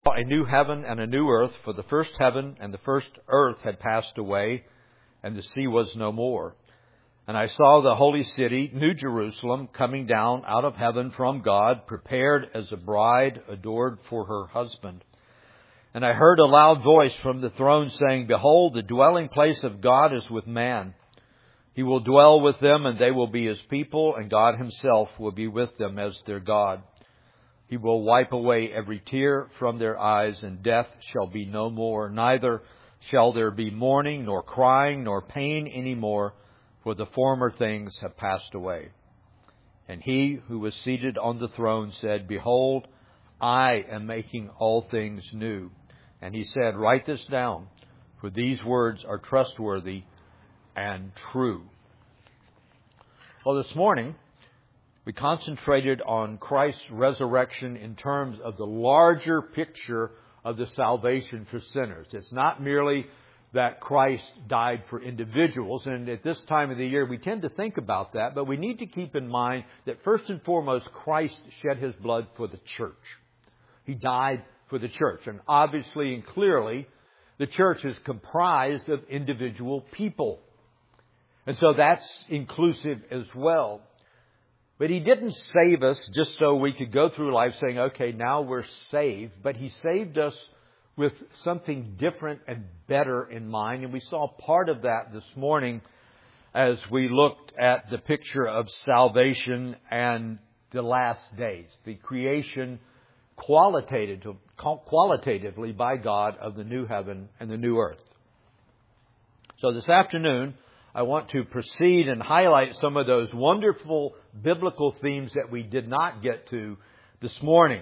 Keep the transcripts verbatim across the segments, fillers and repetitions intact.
A new heaven and a new earth, for the first heaven and the first earth had passed away, and the sea was no more. And I saw the holy city, New Jerusalem, coming down out of heaven from God, prepared as a bride adored for her husband. And I heard a loud voice from the throne saying, Behold, the dwelling place of God is with man. He will dwell with them, and they will be His people, and God Himself will be with them as their God. He will wipe away every tear from their eyes, and death shall be no more. Neither shall there be mourning, nor crying, nor pain any more, for the former things have passed away. And He who was seated on the throne said, Behold, I am making all things new. And He said, Write this down, for these words are trustworthy and true. Well, this morning, we concentrated on Christ's resurrection in terms of the larger picture of the salvation for sinners. It's not merely that Christ died for individuals, and at this time of the year we tend to think about that, but we need to keep in mind that first and foremost Christ shed His blood for the church. He died for the church, and obviously and clearly the church is comprised of individual people. And so that's inclusive as well. But He didn't save us just so we could go through life saying, okay, now we're saved. But He saved us with something different and better in mind. And we saw part of that this morning as we looked at the picture of salvation and the last days, the creation qualitative, qualitatively by God of the new heaven and the new earth. So this afternoon, I want to proceed and highlight some of those wonderful biblical themes that we did not get to this morning.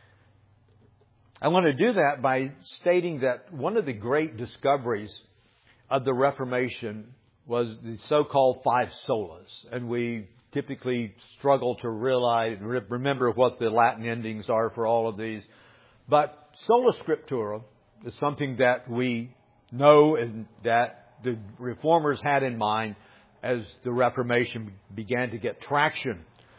I want to do that by stating that one of the great discoveries of the Reformation was the so-called five solas. And we typically struggle to realize, remember what the Latin endings are for all of these. But sola scriptura is something that we know and that the Reformers had in mind as the Reformation began to get traction.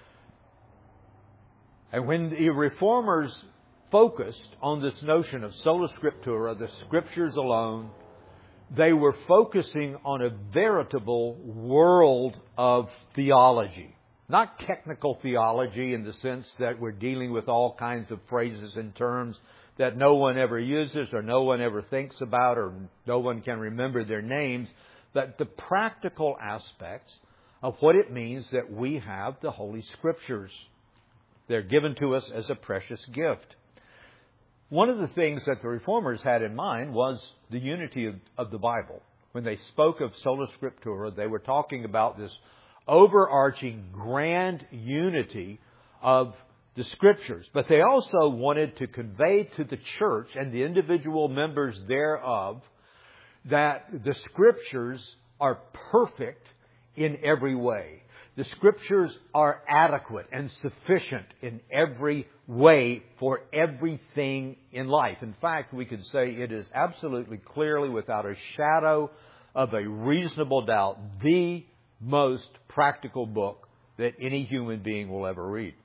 And when the Reformers focused on this notion of sola scriptura, the Scriptures alone, they were focusing on a veritable world of theology. Not technical theology in the sense that we're dealing with all kinds of phrases and terms that no one ever uses or no one ever thinks about or no one can remember their names, but the practical aspects of what it means that we have the Holy Scriptures. They're given to us as a precious gift. One of the things that the Reformers had in mind was the unity of, of the Bible. When they spoke of sola scriptura, they were talking about this overarching grand unity of the Scriptures. But they also wanted to convey to the church and the individual members thereof that the Scriptures are perfect in every way. The Scriptures are adequate and sufficient in every way for everything in life. In fact, we could say it is absolutely clearly, without a shadow of a reasonable doubt, the most practical book that any human being will ever read.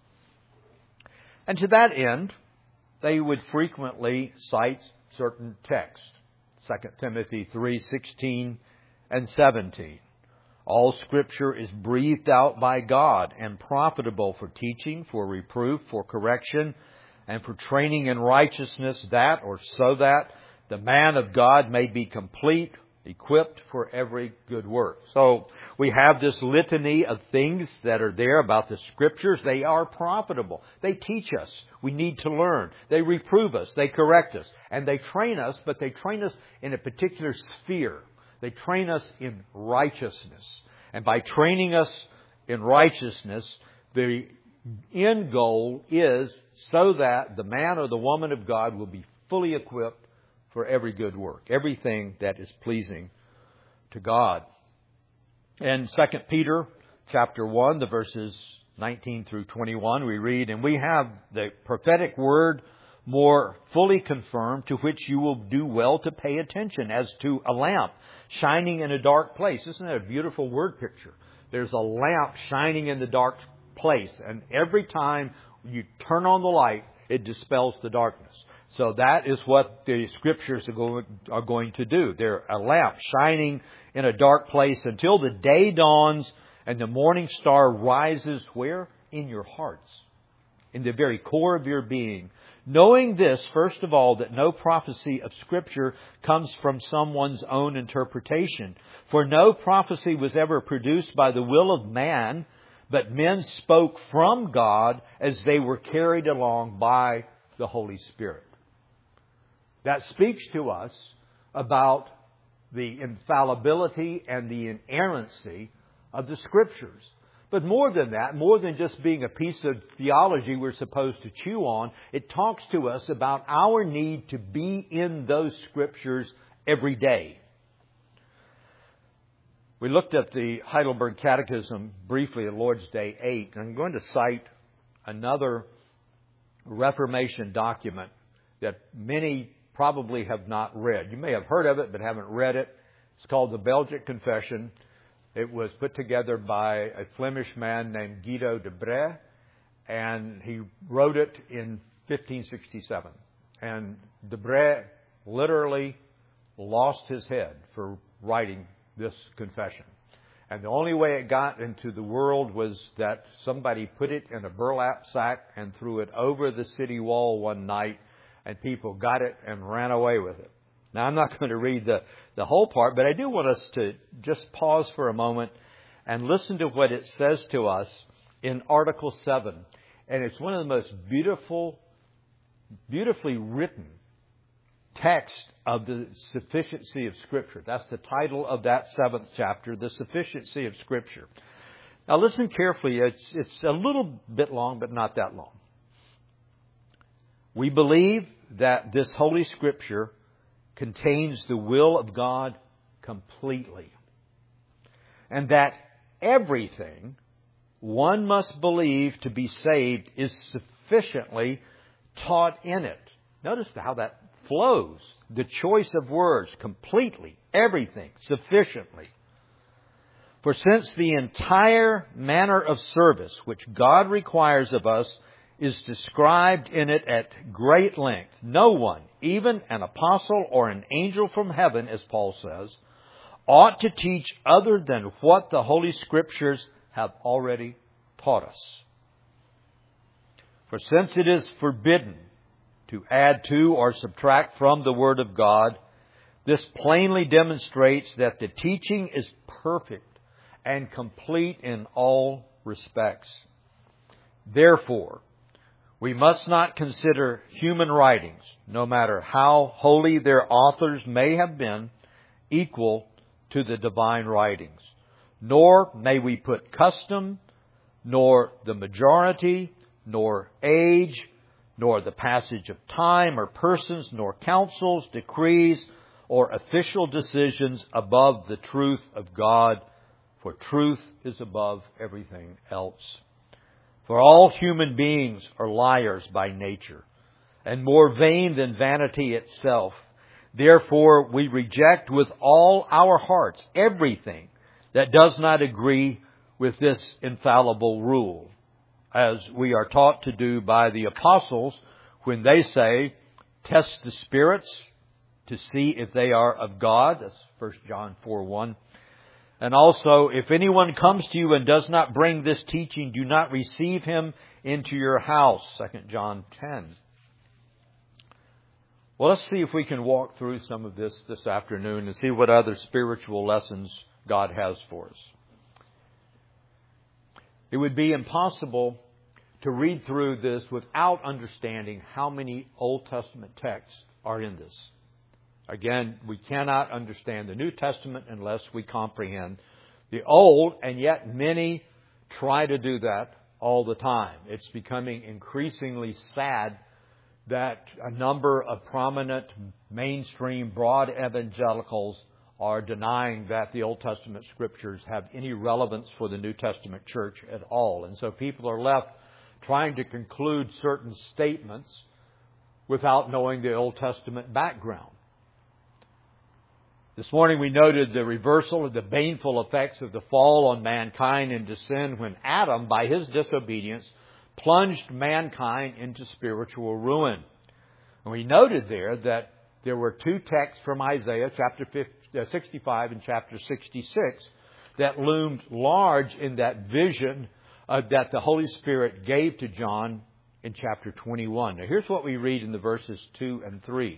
And to that end, they would frequently cite certain texts. Second Timothy three sixteen and seventeen. All Scripture is breathed out by God and profitable for teaching, for reproof, for correction, and for training in righteousness, that or so that the man of God may be complete, equipped for every good work. So we have this litany of things that are there about the Scriptures. They are profitable. They teach us. We need to learn. They reprove us. They correct us. And they train us, but they train us in a particular sphere. They train us in righteousness. And by training us in righteousness, the end goal is so that the man or the woman of God will be fully equipped for every good work, everything that is pleasing to God. In Second Peter chapter one, the verses nineteen through twenty-one, we read, And we have the prophetic word more fully confirmed, to which you will do well to pay attention, as to a lamp shining in a dark place. Isn't that a beautiful word picture? There's a lamp shining in the dark place, and every time you turn on the light, it dispels the darkness. So that is what the Scriptures are going, are going to do. They're a lamp shining in a dark place until the day dawns and the morning star rises where? In your hearts, in the very core of your being. Knowing this, first of all, that no prophecy of Scripture comes from someone's own interpretation. For no prophecy was ever produced by the will of man, but men spoke from God as they were carried along by the Holy Spirit. That speaks to us about the infallibility and the inerrancy of the Scriptures. But more than that, more than just being a piece of theology we're supposed to chew on, it talks to us about our need to be in those Scriptures every day. We looked at the Heidelberg Catechism briefly at Lord's Day eight. And I'm going to cite another Reformation document that many probably have not read. You may have heard of it, but haven't read it. It's called the Belgic Confession. It was put together by a Flemish man named Guido de Brès, and he wrote it in fifteen sixty-seven. And de Brès literally lost his head for writing this confession. And the only way it got into the world was that somebody put it in a burlap sack and threw it over the city wall one night, and people got it and ran away with it. Now, I'm not going to read the, the whole part, but I do want us to just pause for a moment and listen to what it says to us in Article seven. And it's one of the most beautiful, beautifully written text of the sufficiency of Scripture. That's the title of that seventh chapter, The Sufficiency of Scripture. Now, listen carefully. It's, it's a little bit long, but not that long. We believe that this Holy Scripture contains the will of God completely, and that everything one must believe to be saved is sufficiently taught in it. Notice how that flows. The choice of words, completely, everything, sufficiently. For since the entire manner of service which God requires of us is described in it at great length, no one, even an apostle or an angel from heaven, as Paul says, ought to teach other than what the Holy Scriptures have already taught us. For since it is forbidden to add to or subtract from the Word of God, this plainly demonstrates that the teaching is perfect and complete in all respects. Therefore, we must not consider human writings, no matter how holy their authors may have been, equal to the divine writings. Nor may we put custom, nor the majority, nor age, nor the passage of time or persons, nor councils, decrees, or official decisions above the truth of God, for truth is above everything else. For all human beings are liars by nature, and more vain than vanity itself. Therefore, we reject with all our hearts everything that does not agree with this infallible rule, as we are taught to do by the apostles when they say, test the spirits to see if they are of God. That's First John four one. And also, if anyone comes to you and does not bring this teaching, do not receive him into your house. Second John ten. Well, let's see if we can walk through some of this this afternoon and see what other spiritual lessons God has for us. It would be impossible to read through this without understanding how many Old Testament texts are in this. Again, we cannot understand the New Testament unless we comprehend the Old, and yet many try to do that all the time. It's becoming increasingly sad that a number of prominent, mainstream, broad evangelicals are denying that the Old Testament Scriptures have any relevance for the New Testament church at all. And so people are left trying to conclude certain statements without knowing the Old Testament background. This morning we noted the reversal of the baneful effects of the fall on mankind into sin when Adam, by his disobedience, plunged mankind into spiritual ruin. And we noted there that there were two texts from Isaiah, chapter sixty-five and chapter sixty-six, that loomed large in that vision uh, that the Holy Spirit gave to John in chapter twenty-one. Now here's what we read in the verses two and three.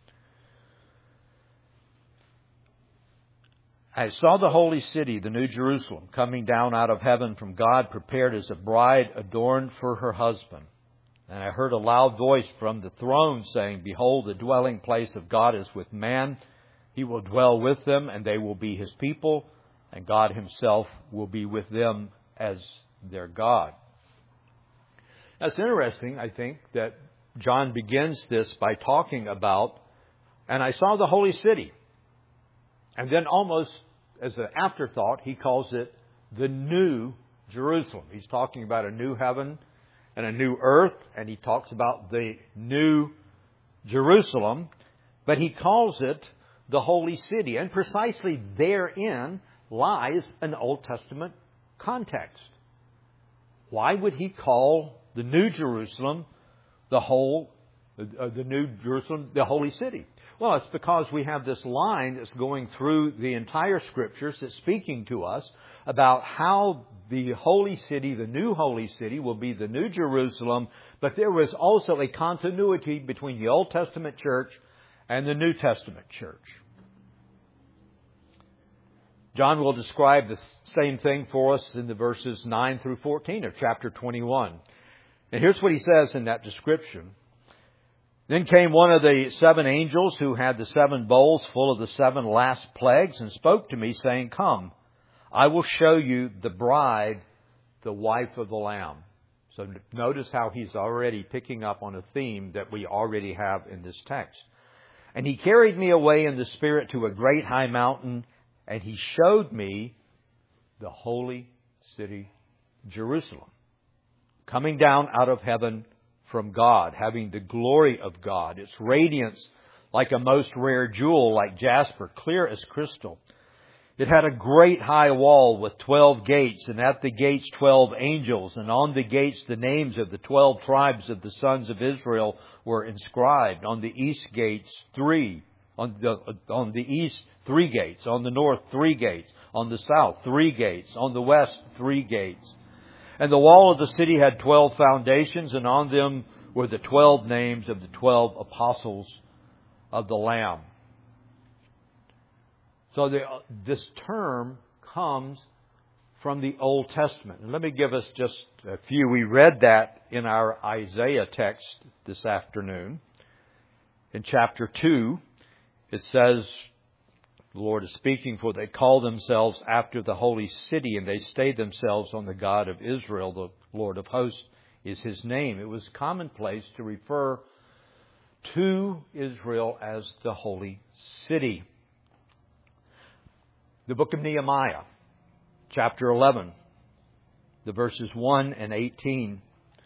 I saw the holy city, the New Jerusalem, coming down out of heaven from God, prepared as a bride adorned for her husband. And I heard a loud voice from the throne saying, Behold, the dwelling place of God is with man. He will dwell with them, and they will be His people, and God Himself will be with them as their God. That's interesting, I think, that John begins this by talking about, and I saw the holy city. And then almost as an afterthought, he calls it the New Jerusalem. He's talking about a new heaven and a new earth, and he talks about the New Jerusalem, but he calls it the holy city. And precisely therein lies an Old Testament context. Why would he call the New Jerusalem the whole, uh, the New Jerusalem, the holy city? Well, it's because we have this line that's going through the entire Scriptures that's speaking to us about how the holy city, the new holy city, will be the New Jerusalem. But there was also a continuity between the Old Testament church and the New Testament church. John will describe the same thing for us in the verses nine through fourteen of chapter twenty-one. And here's what he says in that description. Then came one of the seven angels who had the seven bowls full of the seven last plagues and spoke to me, saying, Come, I will show you the bride, the wife of the Lamb. So notice how he's already picking up on a theme that we already have in this text. And he carried me away in the Spirit to a great high mountain, and he showed me the holy city, Jerusalem, coming down out of heaven from God, having the glory of God, its radiance like a most rare jewel, like jasper, clear as crystal. It had a great high wall with twelve gates, and at the gates twelve angels, and on the gates the names of the twelve tribes of the sons of Israel were inscribed. On the east gates three, on the on the east three gates, on the north three gates, on the south three gates, on the west three gates. And the wall of the city had twelve foundations, and on them were the twelve names of the twelve apostles of the Lamb. So the, this term comes from the Old Testament. And let me give us just a few. We read that in our Isaiah text this afternoon. In chapter two, it says, the Lord is speaking, for they call themselves after the holy city, and they stayed themselves on the God of Israel. The Lord of hosts is His name. It was commonplace to refer to Israel as the holy city. The book of Nehemiah, chapter eleven, the verses one and eighteen.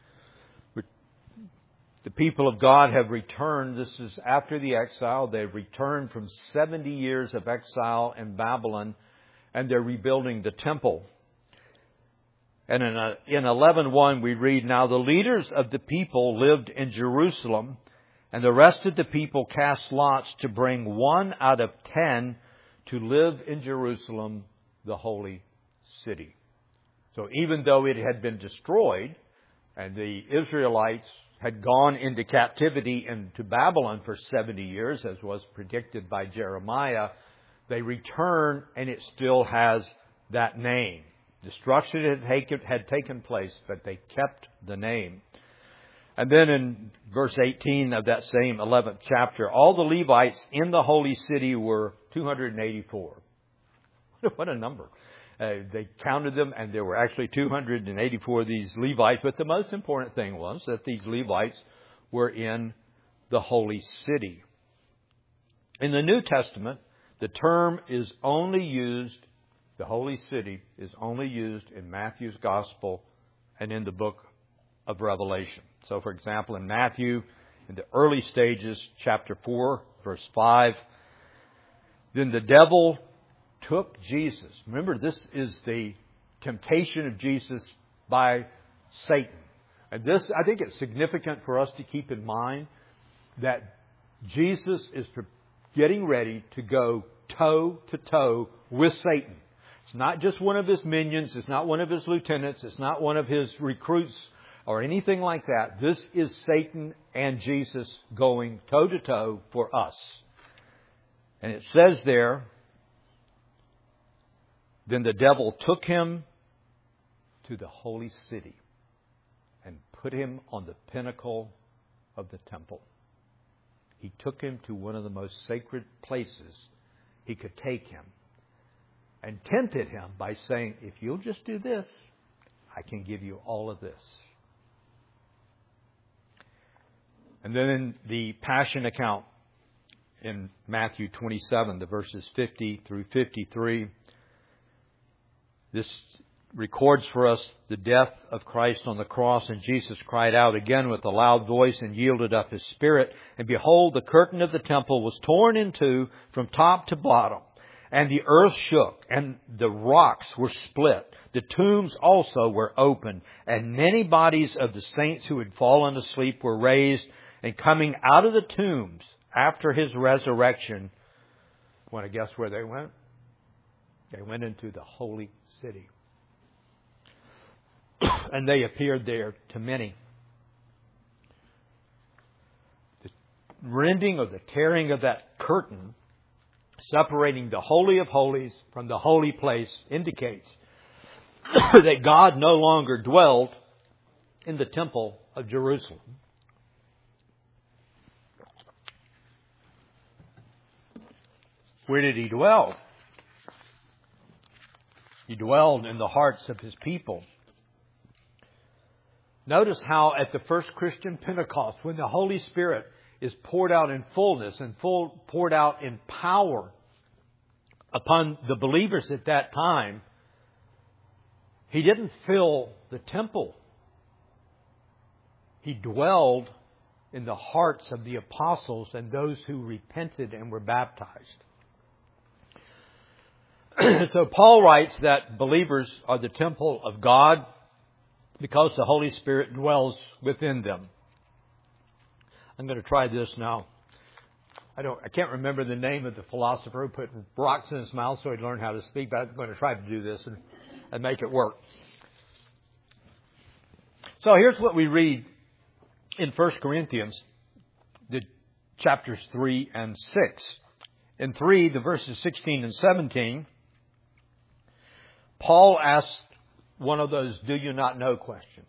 The people of God have returned. This is after the exile. They've returned from seventy years of exile in Babylon, and they're rebuilding the temple. And in, a, in eleven one we read, Now the leaders of the people lived in Jerusalem, and the rest of the people cast lots to bring one out of ten to live in Jerusalem, the holy city. So even though it had been destroyed, and the Israelites had gone into captivity into Babylon for seventy years, as was predicted by Jeremiah, they return, and it still has that name. Destruction had taken, had taken place, but they kept the name. And then in verse eighteen of that same eleventh chapter, all the Levites in the holy city were two hundred eighty-four. What a number. Uh, they counted them, and there were actually two hundred eighty-four of these Levites. But the most important thing was that these Levites were in the holy city. In the New Testament, the term is only used, the holy city is only used in Matthew's Gospel and in the book of Revelation. So, for example, in Matthew, in the early stages, chapter four, verse five, then the devil took Jesus. Remember, this is the temptation of Jesus by Satan. And this, I think it's significant for us to keep in mind that Jesus is getting ready to go toe to toe with Satan. It's not just one of his minions. It's not one of his lieutenants. It's not one of his recruits or anything like that. This is Satan and Jesus going toe to toe for us. And it says there, then the devil took him to the holy city and put him on the pinnacle of the temple. He took him to one of the most sacred places he could take him and tempted him by saying, if you'll just do this, I can give you all of this. And then in the Passion account in Matthew twenty-seven, the verses fifty through fifty-three, this records for us the death of Christ on the cross. And Jesus cried out again with a loud voice and yielded up His spirit. And behold, the curtain of the temple was torn in two from top to bottom. And the earth shook, and the rocks were split. The tombs also were opened, and many bodies of the saints who had fallen asleep were raised. And coming out of the tombs after His resurrection, want to guess where they went? They went into the holy city. And they appeared there to many. The rending or the tearing of that curtain separating the Holy of Holies from the holy place indicates that God no longer dwelled in the temple of Jerusalem. Where did He dwell? He dwelled in the hearts of His people. Notice how at the first Christian Pentecost, when the Holy Spirit is poured out in fullness and full poured out in power upon the believers at that time, He didn't fill the temple. He dwelled in the hearts of the apostles and those who repented and were baptized. So Paul writes that believers are the temple of God because the Holy Spirit dwells within them. I'm going to try this now. I don't. I can't remember the name of the philosopher who put rocks in his mouth so he'd learn how to speak, but I'm going to try to do this and, and make it work. So here's what we read in First Corinthians, the chapters three and six. In three, the verses sixteen and seventeen, Paul asked one of those do you not know questions.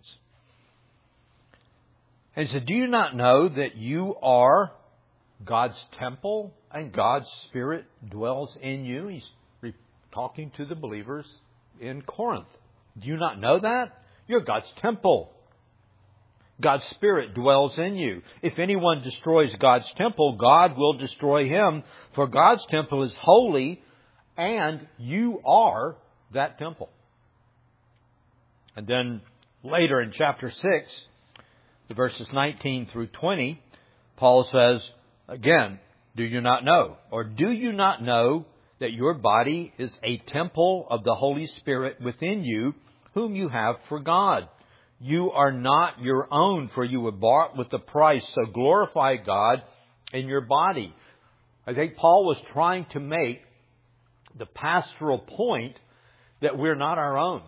And he said, do you not know that you are God's temple and God's Spirit dwells in you? He's talking to the believers in Corinth. Do you not know that? You're God's temple. God's Spirit dwells in you. If anyone destroys God's temple, God will destroy him. For God's temple is holy, and you are that temple. And then later in chapter six, the verses nineteen through twenty, Paul says, again, do you not know? Or do you not know that your body is a temple of the Holy Spirit within you, whom you have for God? You are not your own, for you were bought with a price. So glorify God in your body. I think Paul was trying to make the pastoral point that we're not our own.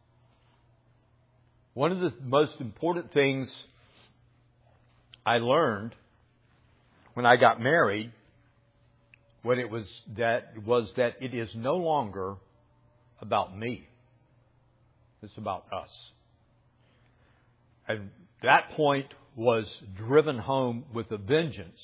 One of the most important things I learned when I got married, when it was that was that it is no longer about me. It's about us. And that point was driven home with a vengeance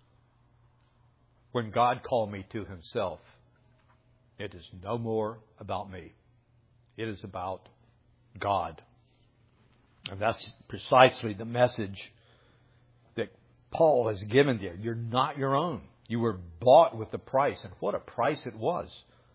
when God called me to Himself. It is no more about me. It is about God. And that's precisely the message that Paul has given there. You're not your own. You were bought with a price. And what a price it was.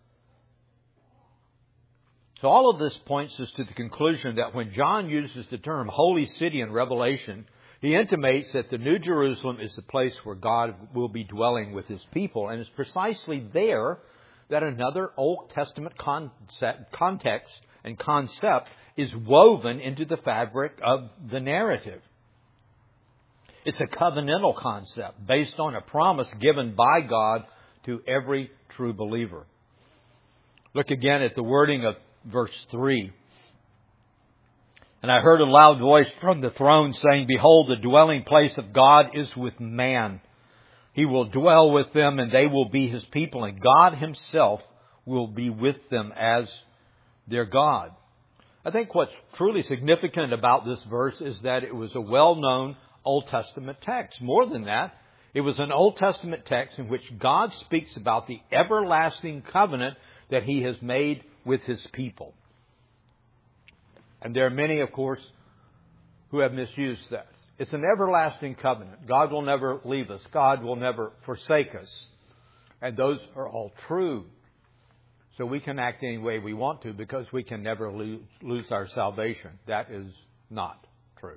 So all of this points us to the conclusion that when John uses the term holy city in Revelation, he intimates that the New Jerusalem is the place where God will be dwelling with His people. And it's precisely there that another Old Testament concept, context and concept is woven into the fabric of the narrative. It's a covenantal concept based on a promise given by God to every true believer. Look again at the wording of verse three. And I heard a loud voice from the throne saying, Behold, the dwelling place of God is with man. He will dwell with them, and they will be His people, and God Himself will be with them as their God. I think what's truly significant about this verse is that it was a well-known Old Testament text. More than that, it was an Old Testament text in which God speaks about the everlasting covenant that He has made with His people. And there are many, of course, who have misused that. It's an everlasting covenant. God will never leave us. God will never forsake us. And those are all true. So we can act any way we want to because we can never lose, lose our salvation. That is not true.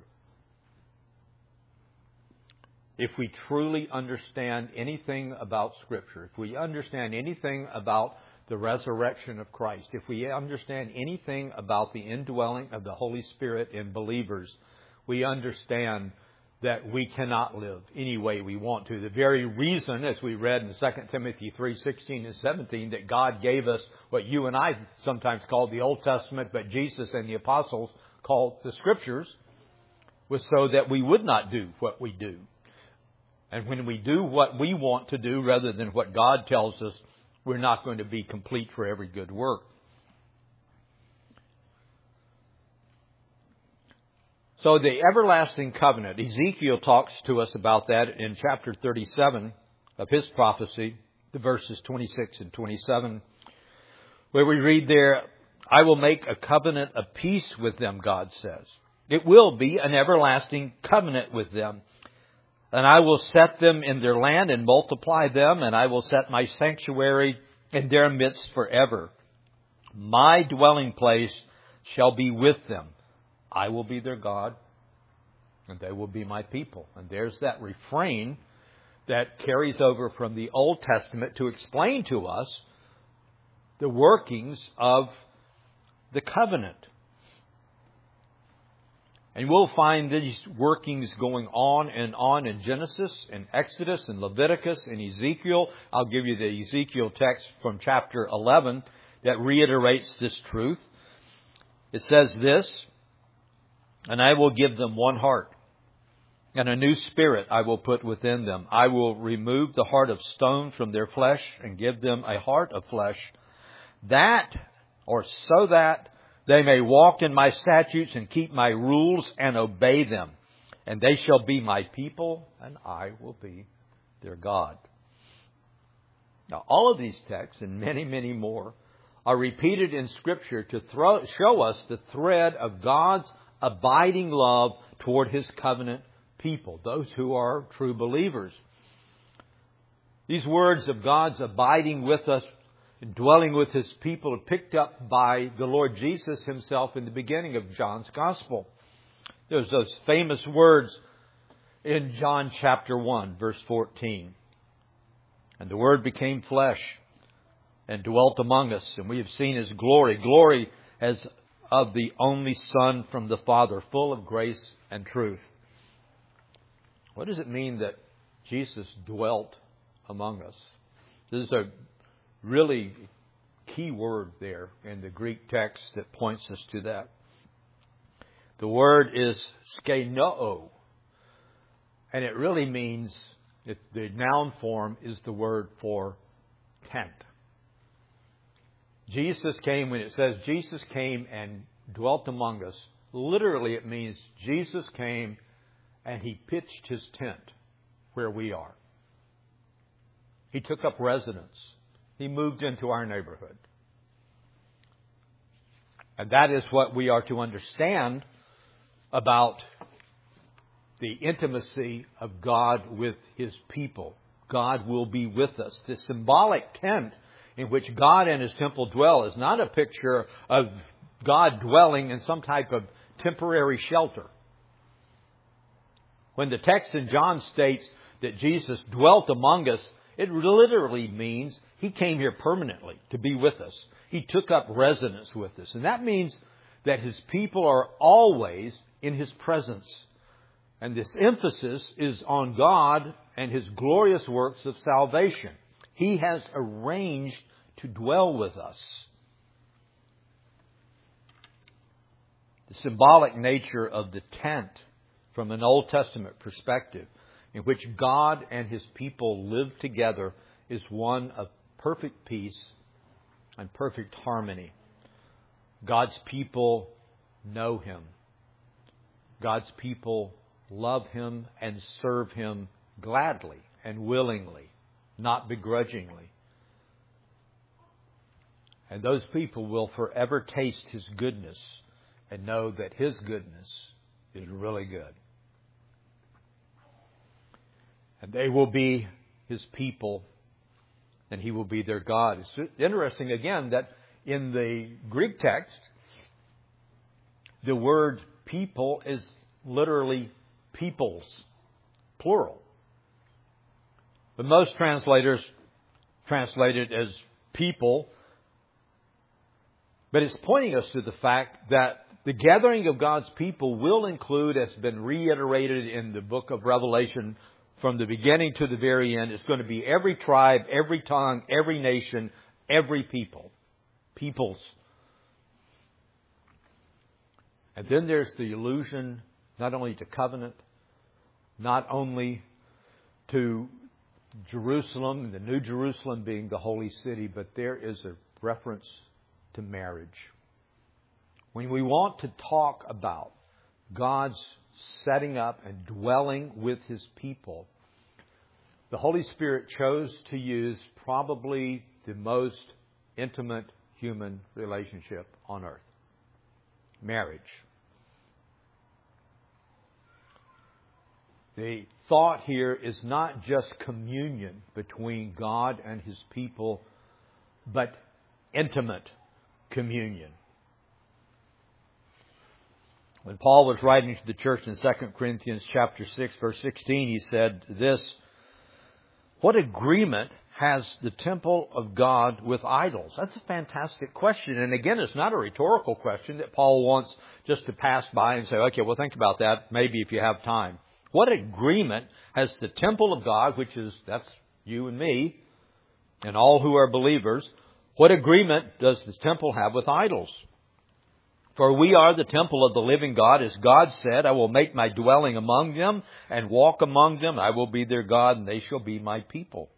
If we truly understand anything about Scripture, if we understand anything about the resurrection of Christ, if we understand anything about the indwelling of the Holy Spirit in believers, we understand that we cannot live any way we want to. The very reason, as we read in Second Timothy three sixteen and seventeen, that God gave us what you and I sometimes call the Old Testament, but Jesus and the apostles called the Scriptures, was so that we would not do what we do. And when we do what we want to do rather than what God tells us, we're not going to be complete for every good work. So the everlasting covenant, Ezekiel talks to us about that in chapter thirty-seven of his prophecy, the verses twenty-six and twenty-seven, where we read there, I will make a covenant of peace with them, God says. It will be an everlasting covenant with them. And I will set them in their land and multiply them, and I will set my sanctuary in their midst forever. My dwelling place shall be with them. I will be their God, and they will be my people. And there's that refrain that carries over from the Old Testament to explain to us the workings of the covenant. And we'll find these workings going on and on in Genesis, in Exodus, in Leviticus, in Ezekiel. I'll give you the Ezekiel text from chapter eleven that reiterates this truth. It says this, and I will give them one heart, and a new spirit I will put within them. I will remove the heart of stone from their flesh and give them a heart of flesh, that, or so that, they may walk in my statutes and keep my rules and obey them. And they shall be my people, and I will be their God. Now, all of these texts, and many, many more, are repeated in Scripture to throw, show us the thread of God's abiding love toward His covenant people, those who are true believers. These words of God's abiding with us, dwelling with His people, are picked up by the Lord Jesus Himself in the beginning of John's Gospel. There's those famous words in John chapter one, verse fourteen. And the Word became flesh and dwelt among us, and we have seen His glory, glory as of the only Son from the Father, full of grace and truth. What does it mean that Jesus dwelt among us? This is a really key word there in the Greek text that points us to that. The word is skenoo, and it really means, it, the noun form is the word for tent. Jesus came, when it says Jesus came and dwelt among us, literally it means Jesus came and He pitched His tent where we are. He took up residence. He moved into our neighborhood. And that is what we are to understand about the intimacy of God with His people. God will be with us. The symbolic tent in which God and His temple dwell is not a picture of God dwelling in some type of temporary shelter. When the text in John states that Jesus dwelt among us, it literally means He came here permanently to be with us. He took up residence with us. And that means that His people are always in His presence. And this emphasis is on God and His glorious works of salvation. He has arranged to dwell with us. The symbolic nature of the tent from an Old Testament perspective, in which God and His people live together, is one of perfect peace and perfect harmony. God's people know Him. God's people love Him and serve Him gladly and willingly, not begrudgingly. And those people will forever taste His goodness and know that His goodness is really good. And they will be His people, and He will be their God. It's interesting, again, that in the Greek text, the word people is literally peoples, plural. But most translators translate it as people. But it's pointing us to the fact that the gathering of God's people will include, as has been reiterated in the book of Revelation, from the beginning to the very end, it's going to be every tribe, every tongue, every nation, every people. Peoples. And then there's the allusion not only to covenant, not only to Jerusalem, the New Jerusalem being the holy city, but there is a reference to marriage. When we want to talk about God's setting up and dwelling with His people, the Holy Spirit chose to use probably the most intimate human relationship on earth. Marriage. The thought here is not just communion between God and His people, but intimate communion. When Paul was writing to the church in Second Corinthians chapter six, verse sixteen, he said this, "What agreement has the temple of God with idols?" That's a fantastic question. And again, it's not a rhetorical question that Paul wants just to pass by and say, okay, well, think about that maybe if you have time. What agreement has the temple of God, which is, that's you and me, and all who are believers, what agreement does the temple have with idols? For we are the temple of the living God. As God said, I will make my dwelling among them and walk among them. I will be their God and they shall be my people.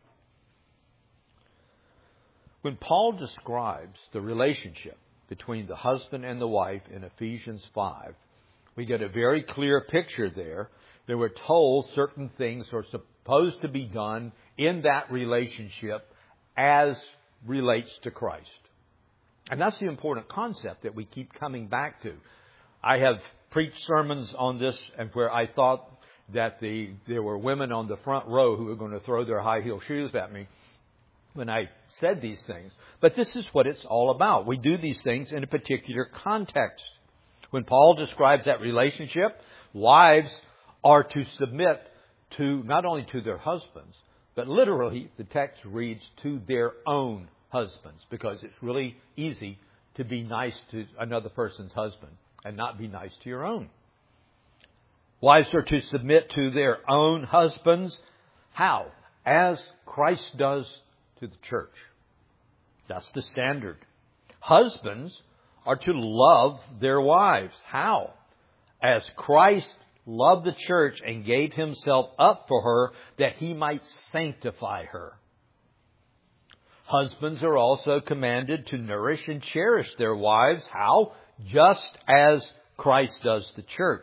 When Paul describes the relationship between the husband and the wife in Ephesians five, we get a very clear picture there. They were told certain things are supposed to be done in that relationship as relates to Christ. And that's the important concept that we keep coming back to. I have preached sermons on this and where I thought that the there were women on the front row who were going to throw their high heel shoes at me when I said these things. But this is what it's all about. We do these things in a particular context. When Paul describes that relationship, wives are to submit to not only to their husbands, but literally the text reads to their own husbands, because it's really easy to be nice to another person's husband and not be nice to your own. Wives are to submit to their own husbands. How? As Christ does to the church. That's the standard. Husbands are to love their wives. How? As Christ loved the church and gave Himself up for her that He might sanctify her. Husbands are also commanded to nourish and cherish their wives. How? Just as Christ does the church.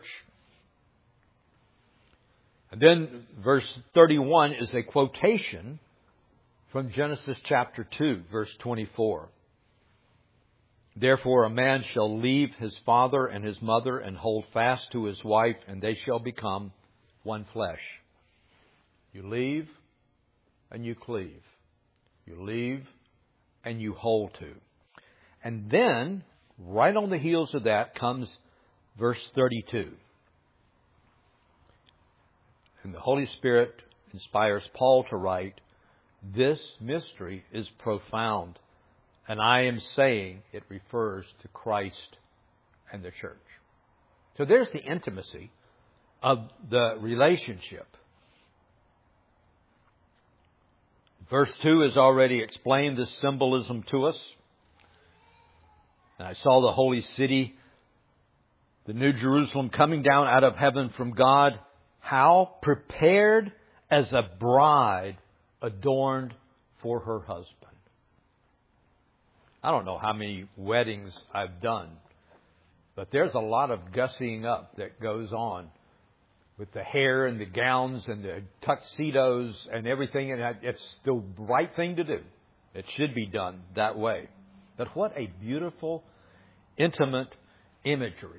And then verse thirty-one is a quotation from Genesis chapter two, verse twenty-four. Therefore a man shall leave his father and his mother and hold fast to his wife, and they shall become one flesh. You leave and you cleave. You leave and you hold to. And then, right on the heels of that comes verse thirty-two. And the Holy Spirit inspires Paul to write, "This mystery is profound, and I am saying it refers to Christ and the church." So there's the intimacy of the relationship. Verse two has already explained this symbolism to us. And I saw the holy city, the New Jerusalem, coming down out of heaven from God. How? Prepared as a bride adorned for her husband. I don't know how many weddings I've done, but there's a lot of gussying up that goes on with the hair and the gowns and the tuxedos and everything. And it's the right thing to do. It should be done that way. But what a beautiful, intimate imagery.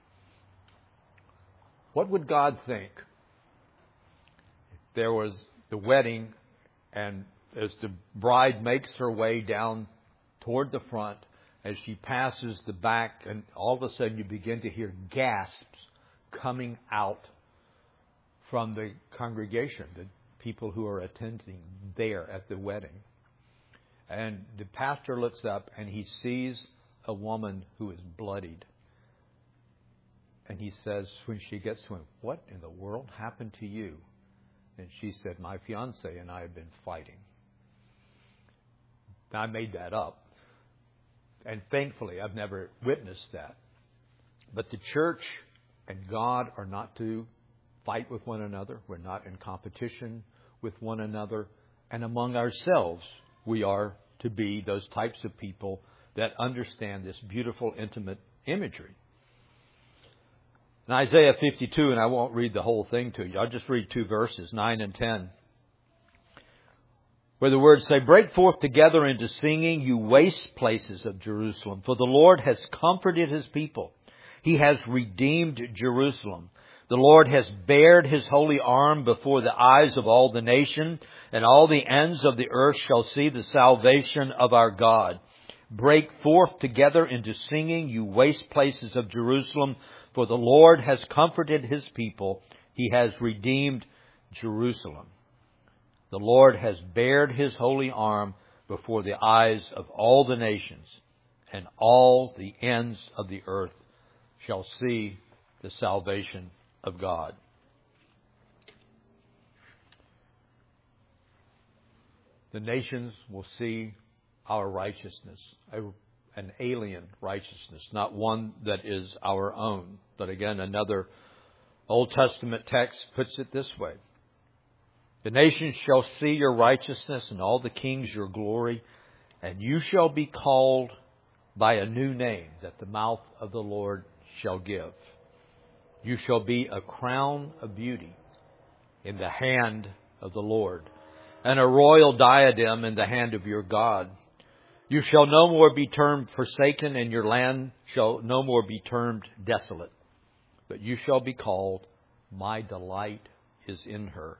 What would God think if there was the wedding, and as the bride makes her way down toward the front, as she passes the back, and all of a sudden you begin to hear gasps coming out from the congregation, the people who are attending there at the wedding. And the pastor looks up and he sees a woman who is bloodied. And he says, when she gets to him, "What in the world happened to you?" And she said, "My fiance and I have been fighting." Now, I made that up. And thankfully, I've never witnessed that. But the church and God are not to fight with one another. We're not in competition with one another. And among ourselves, we are to be those types of people that understand this beautiful, intimate imagery. In Isaiah fifty-two, and I won't read the whole thing to you. I'll just read two verses, nine and ten. Where the words say, "Break forth together into singing, you waste places of Jerusalem. For the Lord has comforted His people. He has redeemed Jerusalem. The Lord has bared His holy arm before the eyes of all the nation, and all the ends of the earth shall see the salvation of our God. Break forth together into singing, you waste places of Jerusalem. For the Lord has comforted His people. He has redeemed Jerusalem. The Lord has bared His holy arm before the eyes of all the nations, and all the ends of the earth shall see the salvation of God." The nations will see our righteousness, a, an alien righteousness, not one that is our own. But again, another Old Testament text puts it this way: "The nations shall see your righteousness, and all the kings your glory, and you shall be called by a new name that the mouth of the Lord shall give. You shall be a crown of beauty in the hand of the Lord, and a royal diadem in the hand of your God. You shall no more be termed forsaken, and your land shall no more be termed desolate. But you shall be called, my delight is in her.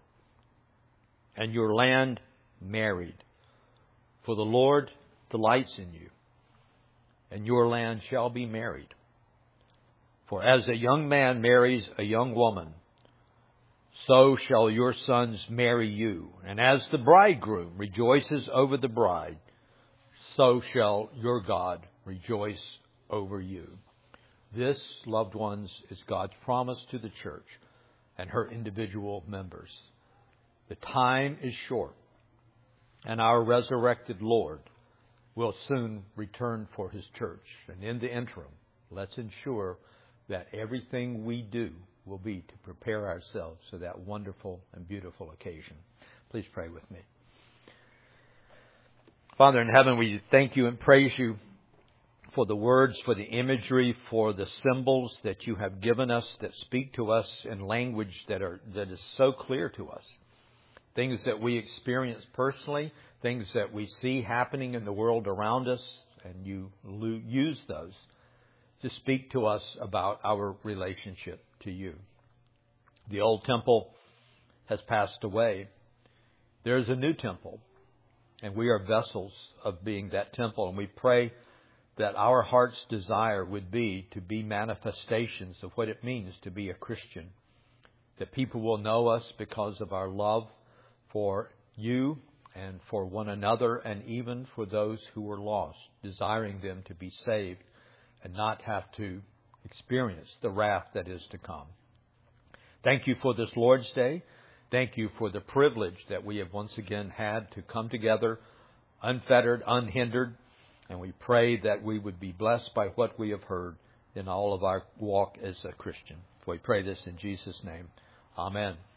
And your land married. For the Lord delights in you, and your land shall be married. For as a young man marries a young woman, so shall your sons marry you. And as the bridegroom rejoices over the bride, so shall your God rejoice over you." This, loved ones, is God's promise to the church and her individual members. The time is short, and our resurrected Lord will soon return for His church. And in the interim, let's ensure that everything we do will be to prepare ourselves for that wonderful and beautiful occasion. Please pray with me. Father in heaven, we thank you and praise you for the words, for the imagery, for the symbols that you have given us that speak to us in language that are that is so clear to us. Things that we experience personally, things that we see happening in the world around us, and you use those to speak to us about our relationship to you. The old temple has passed away. There is a new temple, and we are vessels of being that temple. And we pray that our heart's desire would be to be manifestations of what it means to be a Christian. That people will know us because of our love for you and for one another, and even for those who are lost, desiring them to be saved and not have to experience the wrath that is to come. Thank you for this Lord's Day. Thank you for the privilege that we have once again had to come together unfettered, unhindered. And we pray that we would be blessed by what we have heard in all of our walk as a Christian. We pray this in Jesus' name. Amen.